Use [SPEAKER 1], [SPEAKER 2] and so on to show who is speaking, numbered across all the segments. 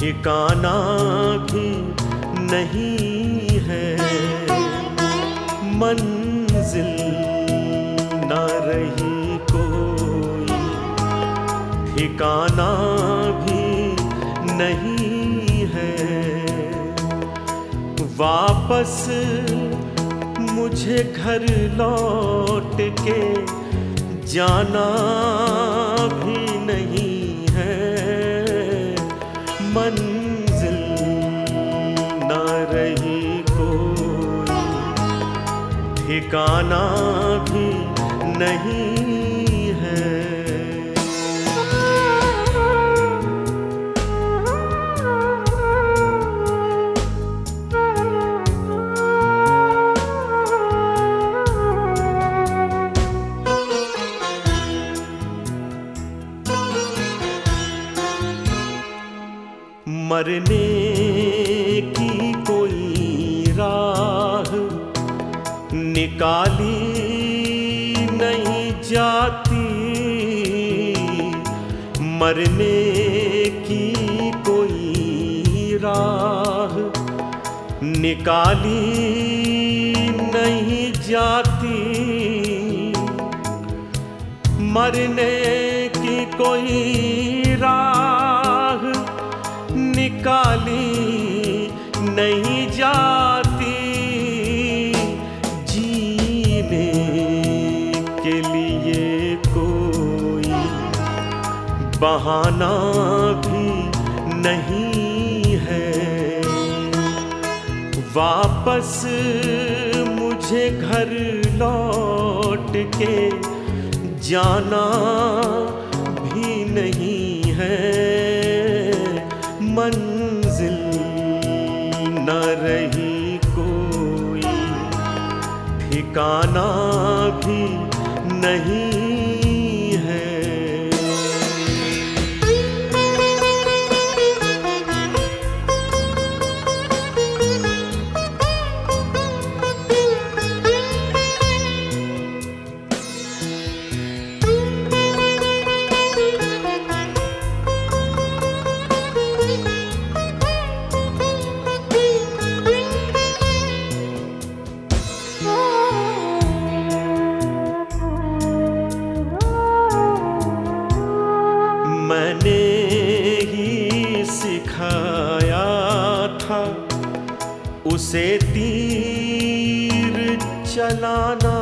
[SPEAKER 1] ठिकाना भी नहीं है, मंजिल न रही कोई, ठिकाना भी नहीं है। वापस मुझे घर लौट के जाना भी नहीं है, मंजिल न रही कोई, ठिकाना भी नहीं है। मरने की कोई राह निकाली नहीं जाती, मरने की कोई राह निकाली नहीं जाती, मरने की कोई राह निकाली नहीं जाती, जीने के लिए कोई बहाना भी नहीं है। वापस मुझे घर लौट के जाना भी नहीं है, मंजिल न रही कोई, ठिकाना भी नहीं है। मैंने ही सिखाया था उसे तीर चलाना,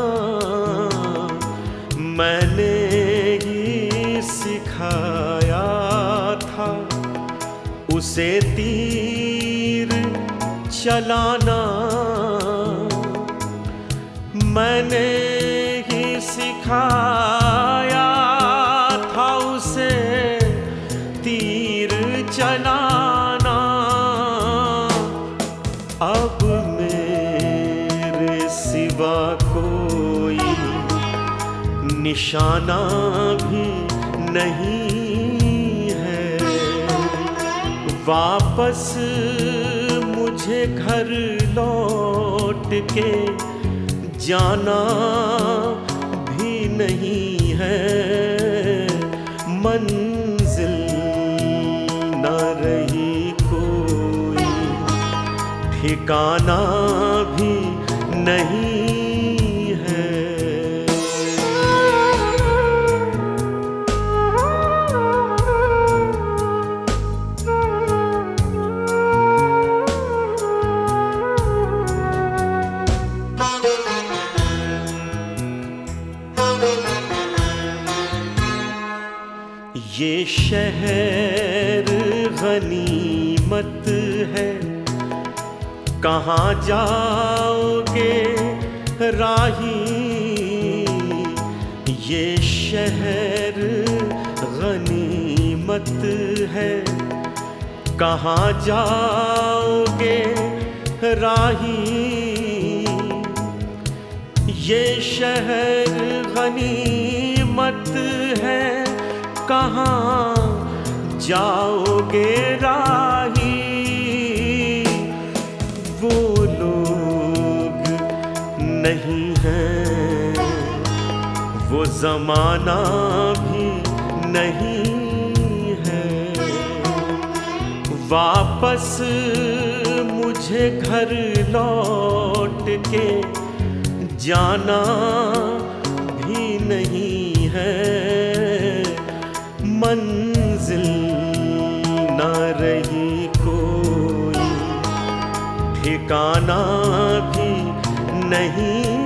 [SPEAKER 1] मैंने ही सिखाया था उसे तीर चलाना, मैंने ही सिखाया था उसे तीर चलाना। अब मेरे सिवा कोई निशाना भी नहीं है, वापस मुझे घर लौट के जाना भी नहीं है, मंजिल न रही कोई, ठिकाना भी नहीं है। ये शहर गनीमत है, कहाँ जाओगे राही, ये शहर गनीमत है, कहाँ जाओगे राही, ये शहर गनीमत है, कहाँ जाओगे राही, वो लोग नहीं हैं, वो ज़माना भी नहीं है, वापस मुझे घर लौट के जाना भी नहीं है। मंजिल न रही कोई, ठिकाना भी नहीं